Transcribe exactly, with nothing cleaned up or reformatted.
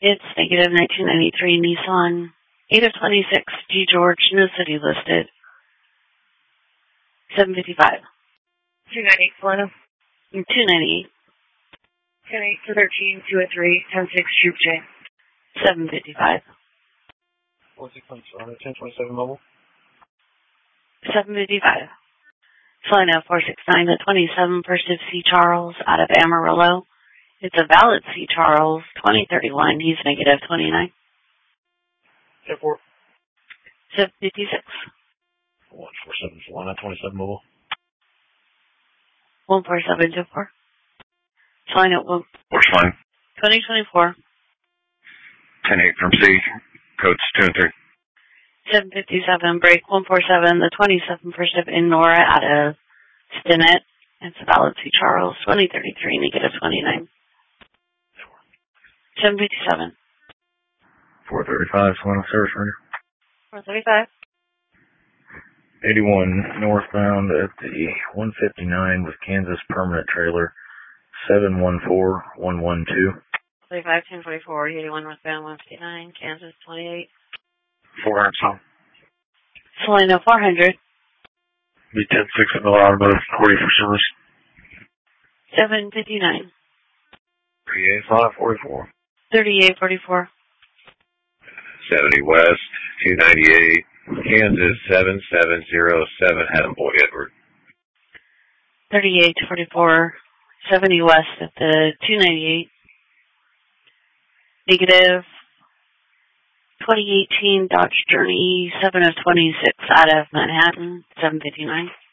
It's negative nineteen ninety-three Nissan eight of twenty-six G George, no city listed. seven fifty-five. two ninety-eight Solano. two ninety-eight. ten eight to thirteen, two oh three, ten six Troop J. seven fifty-five. four six one Solano, ten twenty-seven mobile. seven fifty-five. Solano four six nine to twenty-seven, First of C. Charles out of Amarillo. It's a valid C. Charles, twenty thirty-one. He's negative twenty-nine. ten four. seven fifty-six. one four seven Solano, twenty-seven mobile. one four seven two four. Solano one. Where's fine? twenty twenty-four. ten eight from C. Codes two and three. seven fifty-seven, break one four seven, the twenty-seven, First of in Nora out of Stinnett. It's a valid C. Charles, twenty thirty-three, negative twenty-nine. seven fifty-seven. four thirty-five, Solano service radio. four thirty-five. eighty-one northbound at the one fifty-nine with Kansas permanent trailer, seven one four one one two. thirty-five, ten forty-four, eighty-one northbound, one fifty-nine, Kansas twenty-eight. four hundred some. Solano four hundred. B ten six in the automotive, forty for service. seven fifty-nine. thirty-eight, Solano forty-four. thirty-eight forty-four. seventy west, two ninety-eight, Kansas seven seven zero seven, Adam Boy Edward. thirty-eight forty-four, seventy west at the two ninety-eight. Negative twenty eighteen Dodge Journey seven of twenty-six out of Manhattan, seven fifty-nine.